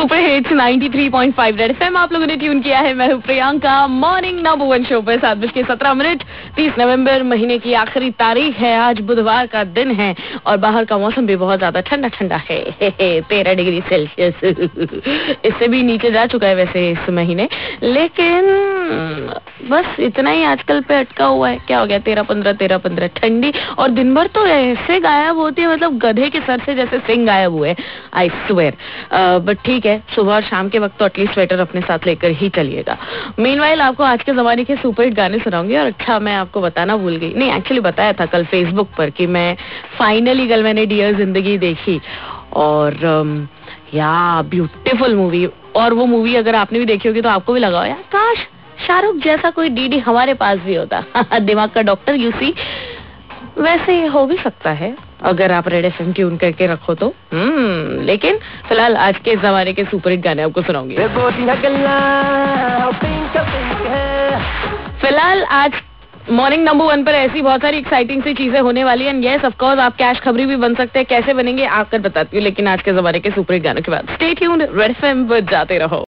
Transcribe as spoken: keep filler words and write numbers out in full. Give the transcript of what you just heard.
Super hits ninety three point five red FM आप लोगों ने ट्यून किया है। मैं हूँ Priyanka. Morning number one show पे सात बज के सत्रह मिनट तीस नवंबर महीने की आखिरी तारीख है। आज बुधवार का दिन है और बाहर का मौसम भी बहुत ज्यादा ठंडा ठंडा है। तेरह डिग्री सेल्सियस इससे भी नीचे जा चुका है वैसे इस महीने, लेकिन बस इतना ही आजकल पे अटका हुआ है। क्या हो गया, तेरह पंद्रह तेरह पंद्रह ठंडी, और दिन भर तो ऐसे गायब होती है, मतलब गधे के सर से जैसे सिंह गायब हुए। I swear. बट ठीक है, सुबह और शाम के वक्त तो एटलीस्ट स्वेटर अपने साथ लेकर ही चलिएगा। मीनवाइल आपको आज के जमाने के सुपरहिट गाने सुनाऊंगी। और अच्छा, मैं आपको बताना भूल गई, नहीं एक्चुअली बताया था कल फेसबुक पर कि मैं फाइनली कल मैंने डियर जिंदगी देखी, और या ब्यूटीफुल मूवी। और वो मूवी अगर आपने भी देखी होगी तो आपको भी लगा हो यार काश शाहरुख जैसा कोई डीडी हमारे पास भी होता। दिमाग का डॉक्टर यूसी। वैसे हो भी सकता है अगर आप रेड एफएम ट्यून करके रखो तो। हम्म लेकिन फिलहाल आज के जमाने के सुपरहिट गाने आपको सुनाऊंगी। फिलहाल आज मॉर्निंग नंबर वन पर ऐसी बहुत सारी एक्साइटिंग सी चीजें होने वाली हैं। यस ऑफ कोर्स, आप कैश खबरी भी बन सकते हैं। कैसे बनेंगे आकर बताती हूँ, लेकिन आज के जमाने के सुपरहिट गानों के बाद स्टे ट्यून्ड, रेड एफएम पर जाते रहो।